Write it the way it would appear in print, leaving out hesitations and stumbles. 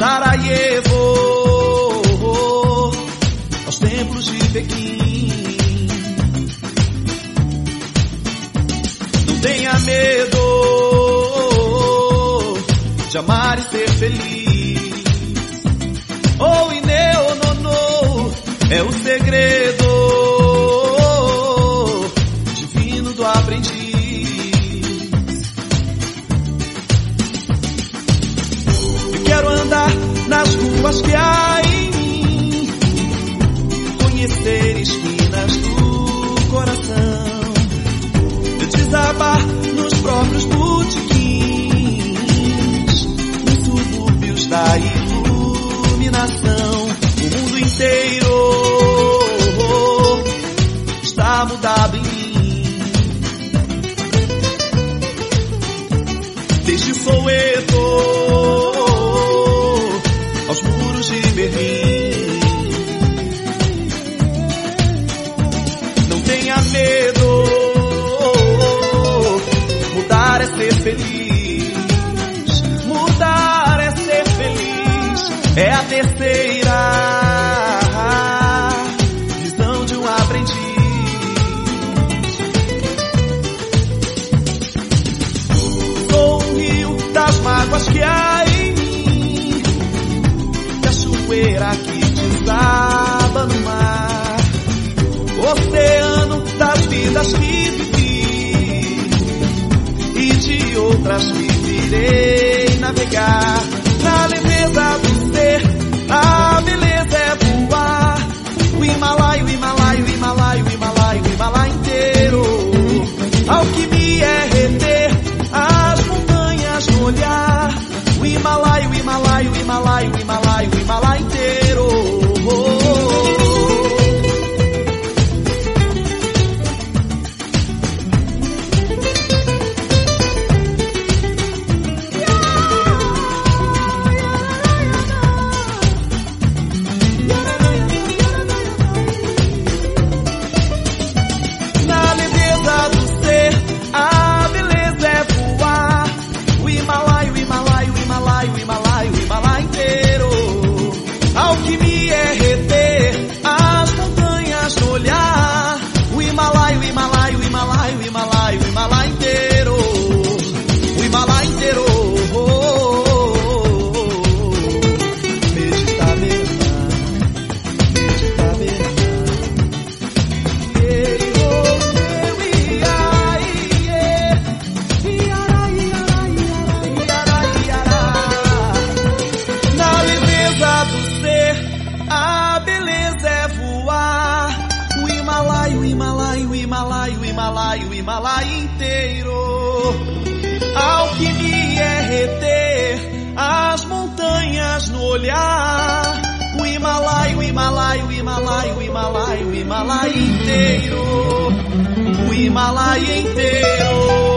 Sarajevo, aos templos de Pequim. Não tenha medo de amar e ser feliz. Oh, Ineo, Nono, é o segredo divino do aprendiz. Eu quero andar nas ruas que há em mim, conhecer esquinas do coração, desabar nos próprios botequins, nos subúrbios da iluminação. O mundo inteiro está mudado em mim, desde Soweto aos muros de Berlim. Não tenha medo, mudar é ser feliz. Mudar é ser feliz. É a terceira visão de um aprendiz. Sou um rio das mágoas que há em mim, cachoeira que desaba no mar, oceano das vidas que vivi e de outras que virei navegar. Na leveza do ser, a beleza é voar. O Himalaia, o Himalaia, o Himalaia, o Himalaia, o Himalaia inteiro. Alquimia é reter as montanhas no olhar. O Himalaia, o Himalaia, o Himalaia, o Himalaia, o Himalaia inteiro. Alquimia é reter as montanhas no olhar. O Himalaia, o Himalaia, o Himalaia, o Himalaia, o Himalaia inteiro. O Himalaia inteiro. Medita bem, medita bem. A beleza é voar. O Himalaia, o Himalaia, o Himalaia, o Himalaia, o Himalaia inteiro. Alquimia é reter as montanhas no olhar. O Himalaia, o Himalaia, o Himalaia, o Himalaia, o Himalaia inteiro. O Himalaia inteiro.